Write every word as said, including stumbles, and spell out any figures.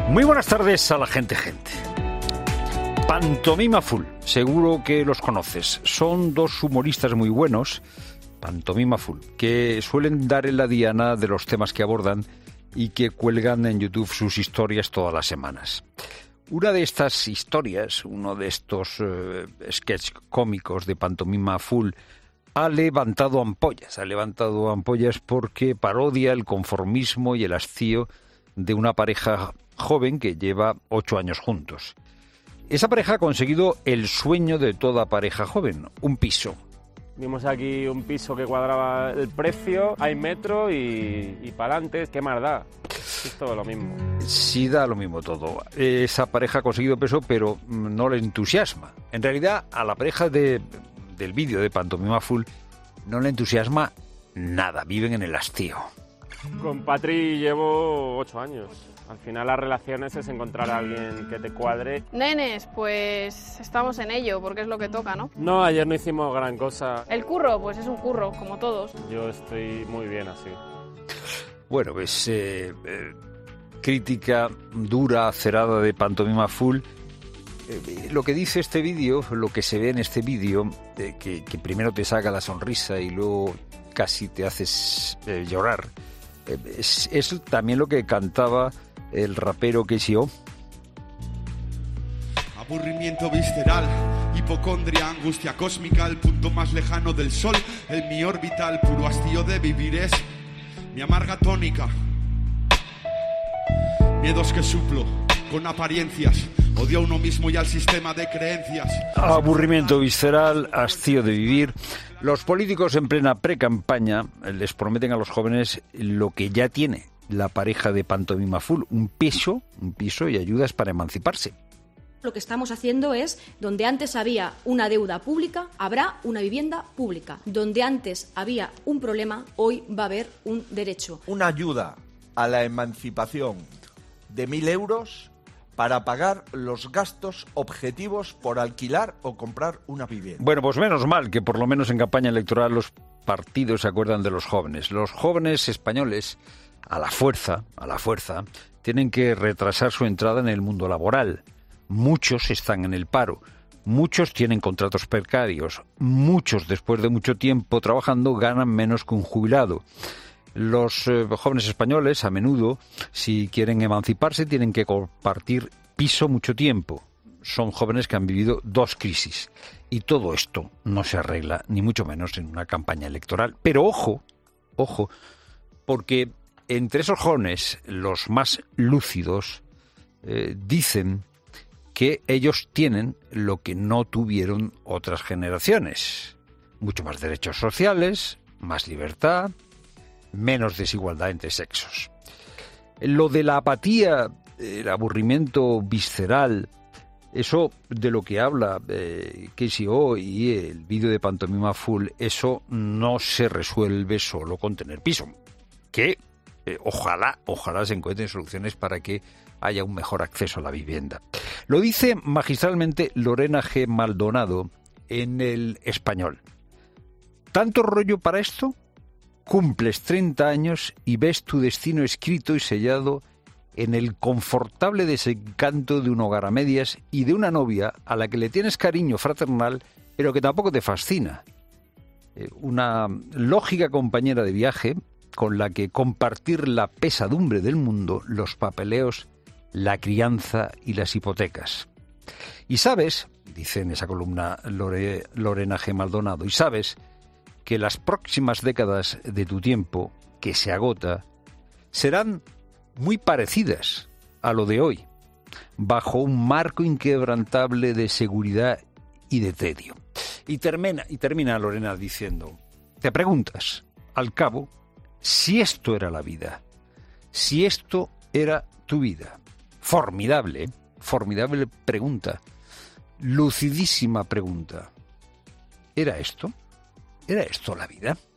Muy buenas tardes a la gente, gente. Pantomima Full, seguro que los conoces. Son dos humoristas muy buenos, Pantomima Full, que suelen dar en la diana de los temas que abordan y que cuelgan en YouTube sus historias todas las semanas. Una de estas historias, uno de estos eh, sketch cómicos de Pantomima Full, ha levantado ampollas. Ha levantado ampollas porque parodia el conformismo y el hastío de una pareja joven que lleva ocho años juntos. Esa pareja ha conseguido el sueño de toda pareja joven, un piso. Vimos aquí un piso que cuadraba el precio, hay metro y, y para adelante, ¿qué más da? Es todo lo mismo. Sí, da lo mismo todo. Esa pareja ha conseguido peso, pero no le entusiasma. En realidad, a la pareja de, del vídeo de Pantomima Full no le entusiasma nada, viven en el hastío. Con Patri llevo ocho años. Al final las relaciones es encontrar a alguien que te cuadre. Nenes, pues estamos en ello, porque es lo que toca, ¿no? No, ayer no hicimos gran cosa. El curro, pues es un curro, como todos. Yo estoy muy bien así. Bueno, pues eh, eh, crítica dura, acerada de Pantomima Full. Eh, lo que dice este vídeo, lo que se ve en este vídeo, eh, que, que primero te saca la sonrisa y luego casi te haces eh, llorar, eh, es, es también lo que cantaba el rapero K C O. Aburrimiento visceral, hipocondria, angustia cósmica, el punto más lejano del sol, el mi orbital, puro hastío de vivir es mi amarga tónica. Miedos que suplo con apariencias, odio a uno mismo y al sistema de creencias. Aburrimiento visceral, hastío de vivir. Los políticos en plena pre-campaña les prometen a los jóvenes lo que ya tiene la pareja de Pantomima Full, un piso, un piso y ayudas para emanciparse. Lo que estamos haciendo es, donde antes había una deuda pública, habrá una vivienda pública. Donde antes había un problema, hoy va a haber un derecho. Una ayuda a la emancipación de mil euros para pagar los gastos objetivos por alquilar o comprar una vivienda. Bueno, pues menos mal que por lo menos en campaña electoral los partidos se acuerdan de los jóvenes. Los jóvenes españoles, a la fuerza, a la fuerza, tienen que retrasar su entrada en el mundo laboral. Muchos están en el paro, muchos tienen contratos precarios, muchos después de mucho tiempo trabajando ganan menos que un jubilado. Los eh, jóvenes españoles, a menudo, si quieren emanciparse, tienen que compartir piso mucho tiempo. Son jóvenes que han vivido dos crisis. Y todo esto no se arregla, ni mucho menos en una campaña electoral. Pero ojo, ojo, porque entre esos jóvenes, los más lúcidos, eh, dicen que ellos tienen lo que no tuvieron otras generaciones. Mucho más derechos sociales, más libertad, menos desigualdad entre sexos. Lo de la apatía, el aburrimiento visceral, eso de lo que habla eh, K C O y el vídeo de Pantomima Full, eso no se resuelve solo con tener piso. Que eh, ojalá, ojalá se encuentren soluciones para que haya un mejor acceso a la vivienda. Lo dice magistralmente Lorena G. Maldonado en El Español. ¿Tanto rollo para esto? Cumples treinta años y ves tu destino escrito y sellado en el confortable desencanto de un hogar a medias y de una novia a la que le tienes cariño fraternal, pero que tampoco te fascina. Eh, una lógica compañera de viaje con la que compartir la pesadumbre del mundo, los papeleos, la crianza y las hipotecas. Y sabes, dice en esa columna Lore, Lorena G. Maldonado, y sabes que las próximas décadas de tu tiempo, que se agota, serán muy parecidas a lo de hoy, bajo un marco inquebrantable de seguridad y de tedio. Y termina, y termina Lorena diciendo, te preguntas, al cabo, si esto era la vida, si esto era tu vida. Formidable, formidable pregunta, lucidísima pregunta. ¿Era esto? ¿Era esto la vida?